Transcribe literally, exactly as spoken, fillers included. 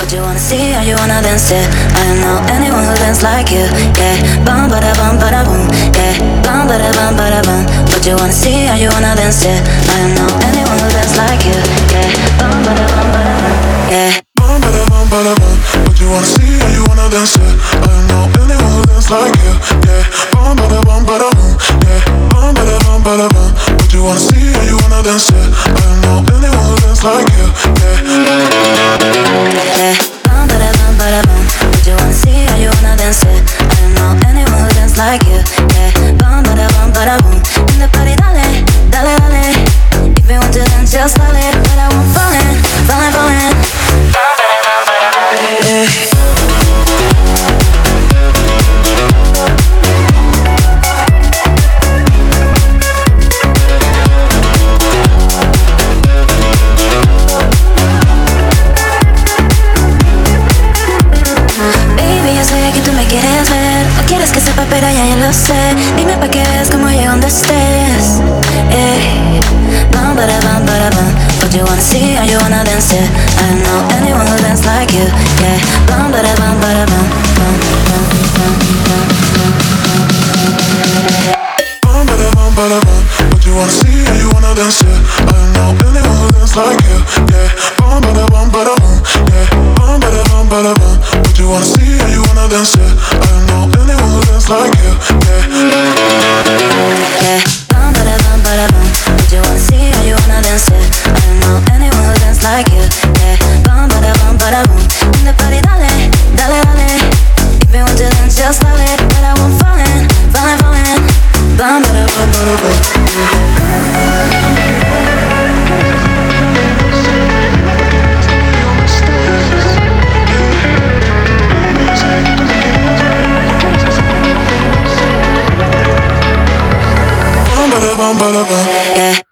What you wanna see or you wanna dance it? I don't know anyone who dance like you. Yeah, bum ba da bum ba da boom. Yeah, bum ba da bum ba da bum. What you wanna see or you wanna dance it? I don't know anyone who dance like you. Yeah, bum ba da bum ba da bum. Yeah, bum ba da bum ba da bum. What you wanna see or you wanna dance it? I don't know anyone who dance like you. Yeah, bum ba da bum ba da boom. Yeah, bum ba da bum ba da bum. What you wanna see or you wanna dance it? I don't know anyone who dance like you. Yeah. yeah, bum ba da bum ba da bum. What you wanna see or you wanna dance it? I don't know anyone who dance like you. Yeah, bum ba da bum ba da boom. In the party, dale, dale, dale. If you want to dance, just dale. But I won't fallin', fallin', fallin'. Yeah. Pero ya, ya lo sé. Dime pa' que veas cómo llego donde estés. Eh, bum, ba-da, bum, ba-da, bum. What you wanna see or you wanna dance it? I don't know anyone who dance like you. Yeah, bum, ba-da, bum, ba-da, bum. Bum, bum, bum, bum, bum. Bum, ba-da, bum, ba-da, bum. What you wanna see or you wanna dance it? I don't know anyone who dance like you. Yeah, bum, ba-da, bum, ba-da, bum. Yeah, bum, ba-da, bum, ba-da, bum. What you wanna see or you wanna dance it? I don't know anyone who dance like you. Yeah. Yeah, bum, ba-da, bum, ba-da, bum. What you wanna see or you wanna dance it? I don't know anyone who dance like you. Yeah, bum, ba-da, bum, ba-da, boom. In the party, dale, dale, dale. If you want to dance, just dale. But I won't fallin', fallin', fallin'. Bum, ba-da, bum, ba-da, boom. Bum, ba-da, bum, ba-da, bum. Yeah.